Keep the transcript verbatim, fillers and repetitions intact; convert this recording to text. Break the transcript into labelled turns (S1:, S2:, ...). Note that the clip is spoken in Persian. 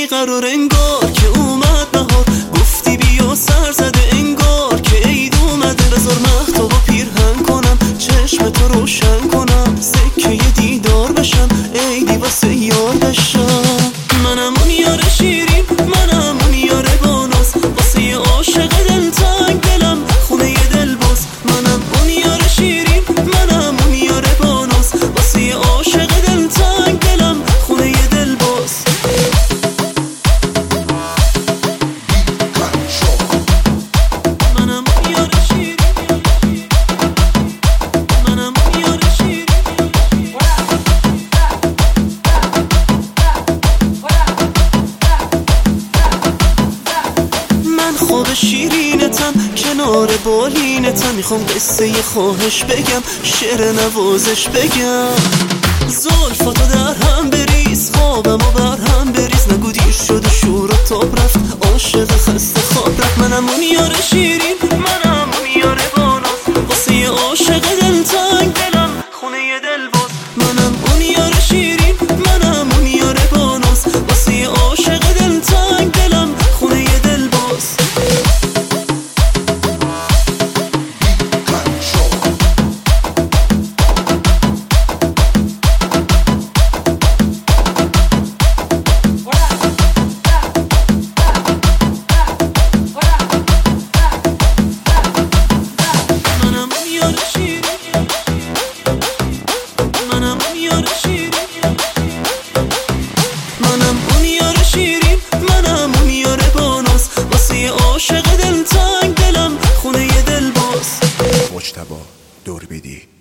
S1: بیقرار انگار که اومد بهار، گفتی بیا سر زده انگار که عید اومده. بذار مهتاب و پیرهن کنم، چشم تو روشن کنم، سکه دیدار بشم، عیدی واسه یار بشم. منم اون یار شیرین، منم اون یار باناس، واسه یه عاشق دلتنگ دلم خونه یه دل باز. منم اون یار شیرین، منم اون یار باناس، واسه یه عاشق دلتنگ دلم خونه یه دل باز. منم اون یار شیرین، منم اون یار شیرین. من خواب شیرینتم، کنار بالینتم، میخوام قصه یه خواهش بگم، شعر نوازش بگم. زلفاتو در هم بریز، خوابم و بر هم بریز، نگو دیر شد و شور و تاب رفت، عاشق خسته خواب رفت. منم اون یار شیرین، منم اون یار باناس، واسه یه عاشق دلتنگ دلم خونه یه دل باز. منم اون یار شیرین، منم اون یار باناس، واسه یه عاشق دلتنگ دلم خونه یه دل باز. منم اون یار شیرین، منم اون یار باناس، واسه یه عاشق دلتنگ دلم خونه یه دل باز.
S2: مجتبی دوربیدی.